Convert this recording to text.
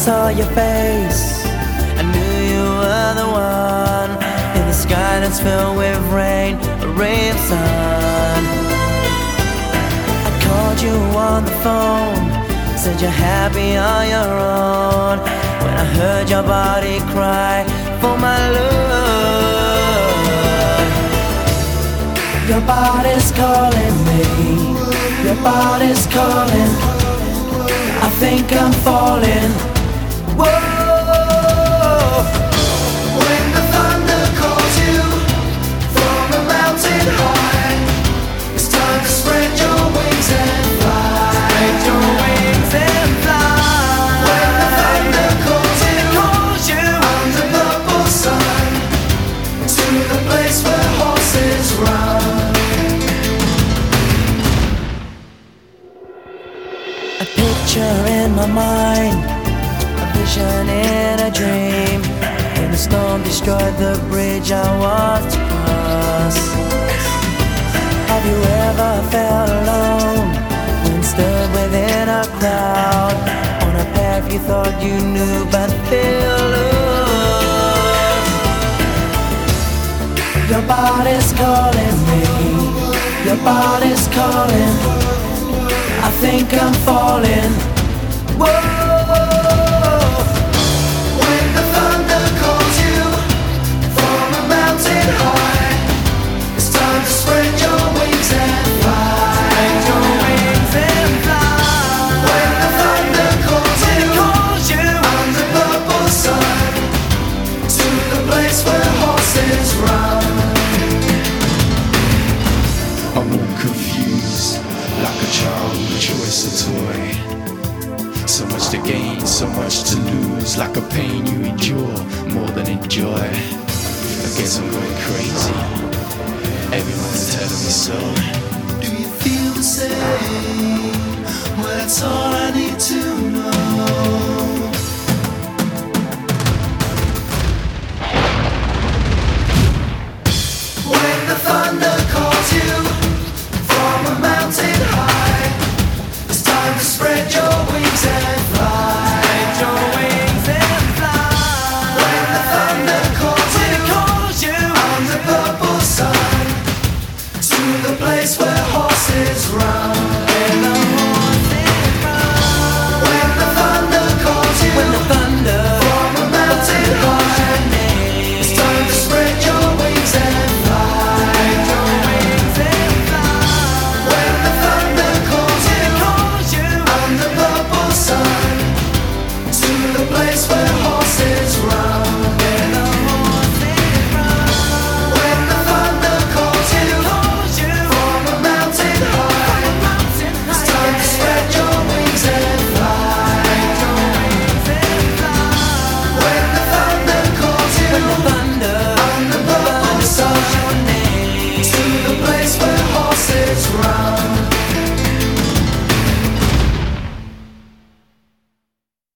saw your face, I knew you were the one. In the sky that's filled with rain, a ray of sun. I called you on the phone, said you're happy on your own. When I heard your body cry for my love. Your body's calling me, your body's calling. I think I'm falling. Whoa. When the thunder calls you from a mountain high, it's time to spread your wings and fly. Spread your wings and fly. When the thunder calls you under purple sun, to the place where horses run. A picture in my mind, a vision in a dream. When the storm destroyed the bridge I walked across. Have you ever felt alone when stood within a crowd, on a path you thought you knew but feel lost? Your body's calling me, your body's calling. I think I'm falling. Whoa. When the thunder calls you from a mountain high, it's time to spread your wings and fly. Spread your wings and fly. When the thunder calls you under purple sun, to the place where horses run. I'm all confused, like a child with a choice of toy. So much to gain, so much to lose, like a pain you endure more than enjoy. I guess I'm going crazy, everyone's telling me so. Do you feel the same? Well, that's all I need to know.